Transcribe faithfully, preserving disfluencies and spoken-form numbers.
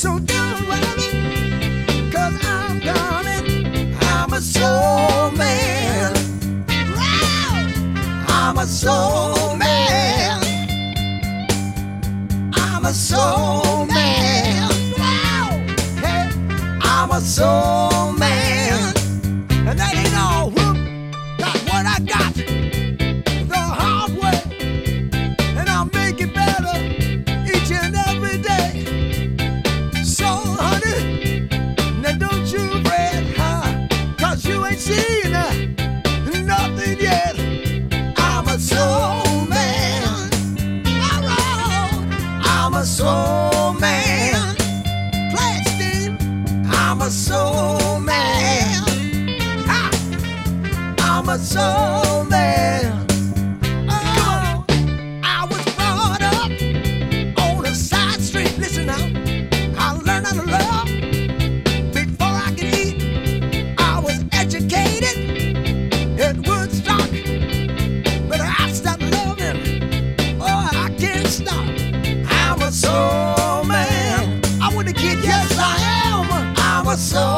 So don't worry, cause I'm coming. I'm a soul man. I'm a soul man. I'm a soul man. Hey, I'm a soul man. And that ain't all. Whoop, got what I got the hard way. And I'll make it better each and every day. So, honey, now don't you fret, huh? Cause you ain't seen uh, nothing yet. I'm a soul man. I'm a soul man. Play it, Steve. I'm a soul man. Ha! I'm a soul man. Oh, I was brought up on a side street. Listen now, I learned how to love before I could eat. I was educated at Woodstock, but I stopped loving. Oh, I can't stop. I'm a soul man. I want to kid, yes I am. I'm a soul